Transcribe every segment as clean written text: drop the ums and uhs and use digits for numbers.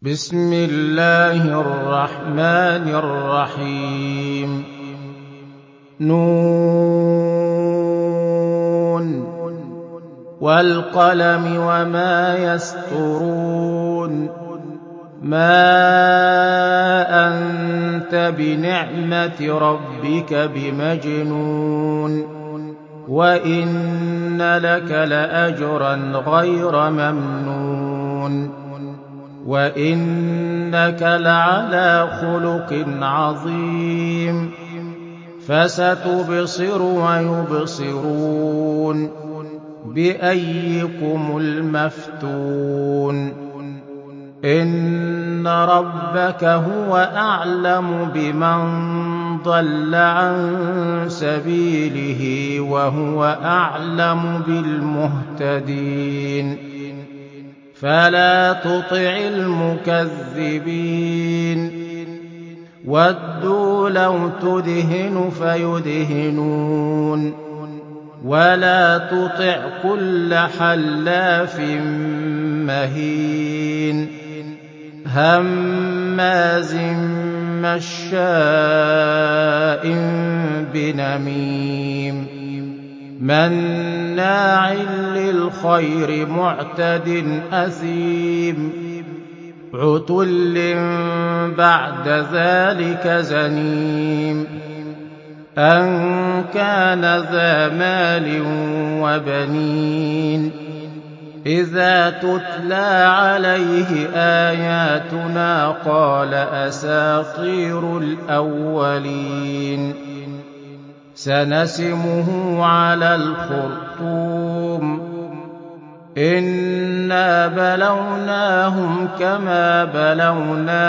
بسم الله الرحمن الرحيم نون والقلم وما يسطرون ما أنت بنعمة ربك بمجنون وإن لك لأجرا غير ممنون وإنك لعلى خلق عظيم فستبصر ويبصرون بأيكم المفتون إن ربك هو أعلم بمن ضل عن سبيله وهو أعلم بالمهتدين فلا تطع المكذبين ودوا لو تدهن فيدهنون ولا تطع كل حلاف مهين هماز مشاء بنميم مناع للخير معتد أثيم عتل بعد ذلك زنيم أن كان ذا مال وبنين إذا تتلى عليه آياتنا قال أساطير الأولين سنسمه على الخرطوم إنا بلوناهم كما بلونا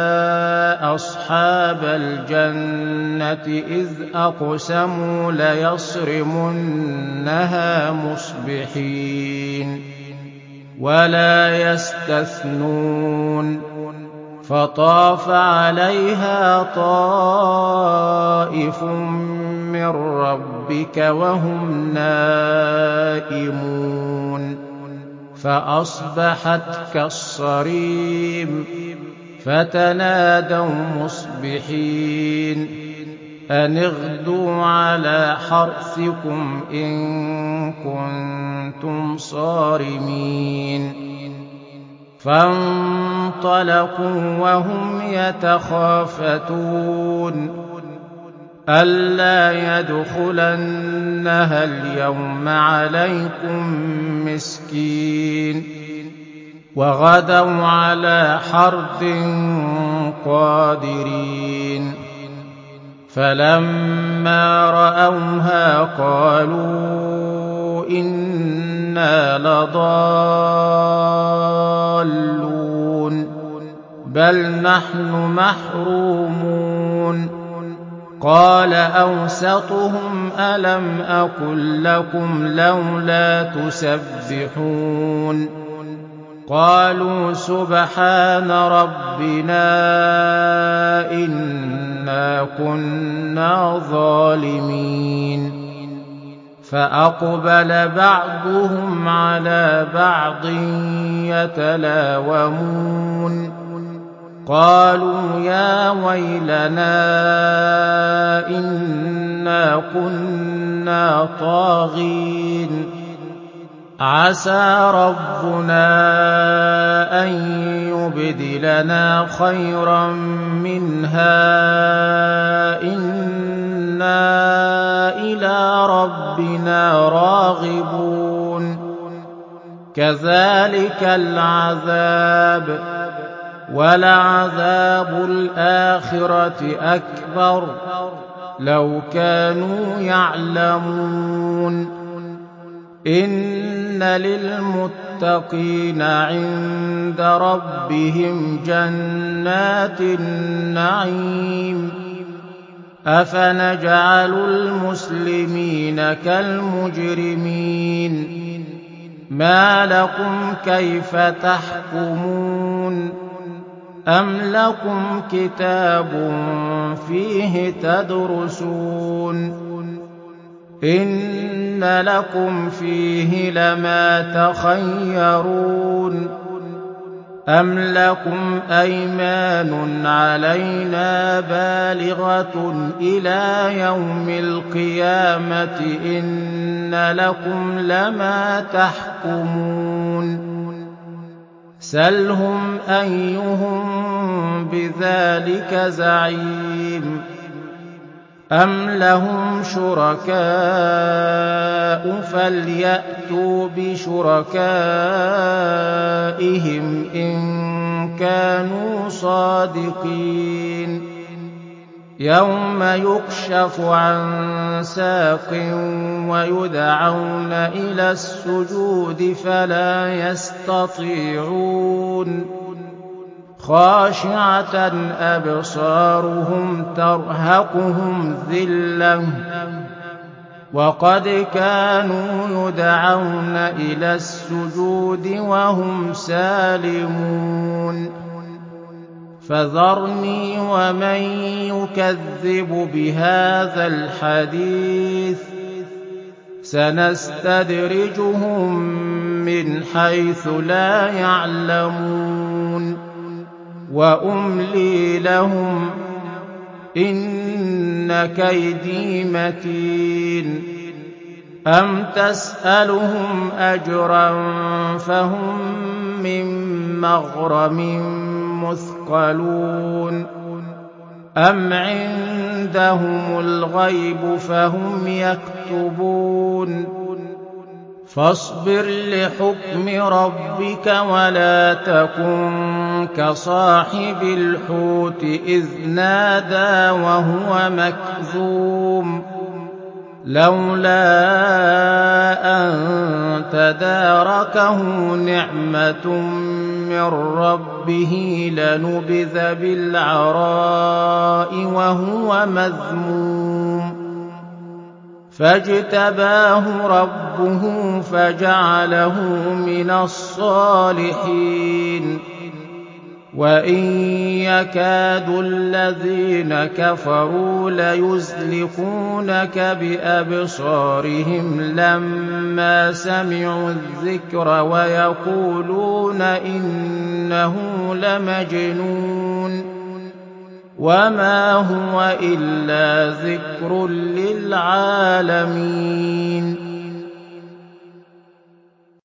أصحاب الجنة إذ أقسموا ليصرمنها مصبحين ولا يستثنون فطاف عليها طائف من ربك وهم نائمون فأصبحت كالصريم فتنادوا مصبحين أن اغدوا على حرثكم إن كنتم صارمين فانطلقوا وهم يتخافتون ألا يدخلنها اليوم عليكم مسكين وغدوا على حرد قادرين فلما رأوها قالوا إنا لضالون بل نحن محرومون قال أوسطهم ألم أقل لكم لولا تسبحون قالوا سبحان ربنا إنا كنا ظالمين فأقبل بعضهم على بعض يتلاومون قالوا يا ويلنا إنا كنا طاغين عسى ربنا أن يبدلنا خيرا منها إنا إلى ربنا راغبون كذلك العذاب ولعذاب الآخرة أكبر لو كانوا يعلمون إن للمتقين عند ربهم جنات النعيم أفنجعل المسلمين كالمجرمين ما لكم كيف تحكمون أم لكم كتاب فيه تدرسون إن لكم فيه لما تخيرون أَمْ لَكُمْ أَيْمَانٌ عَلَيْنَا بَالِغَةٌ إِلَىٰ يَوْمِ الْقِيَامَةِ إِنَّ لَكُمْ لَمَا تَحْكُمُونَ سَلْهُمْ أَيُّهُم بِذَٰلِكَ زَعِيمٌ أَمْ لَهُمْ شُرَكَاءُ فَلْيَأْتُوا بِشُرَكَائِهِمْ إِن كَانُوا صَادِقِينَ يَوْمَ يُكْشَفُ عَن سَاقٍ وَيُدْعَوْنَ إِلَى السُّجُودِ فَلَا يَسْتَطِيعُونَ خَاشِعَةً أَبْصَارُهُمْ تَرْهَقُهُمْ ذِلَّةٌ وَقَدْ كَانُوا يُدْعَوْنَ إِلَى السُّجُودِ وَهُمْ سَالِمُونَ فَذَرْنِي وَمَن يُكَذِّبُ بِهَٰذَا الْحَدِيثِ سَنَسْتَدْرِجُهُم مِّنْ حَيْثُ لَا يَعْلَمُونَ وَأُمْلِي لَهُمْ إِنَّ كَيْدِي مَتِينٌ أَمْ تَسْأَلُهُمْ أَجْرًا فَهُم مِّن مَّغْرَمٍ مُّثْقَلُونَ أَمْ عِندَهُمُ الْغَيْبُ فَهُمْ يَكْتُبُونَ فاصبر لحكم ربك ولا تكن كصاحب الحوت إذ نادى وهو مكظوم لولا أن تداركه نعمة من ربه لنبذ بالعراء وهو مذموم فاجتباه ربه فجعله من الصالحين وإن يكاد الذين كفروا ليزلقونك بأبصارهم لما سمعوا الذكر ويقولون إنه لمجنون وما هو إلا ذكر للعالمين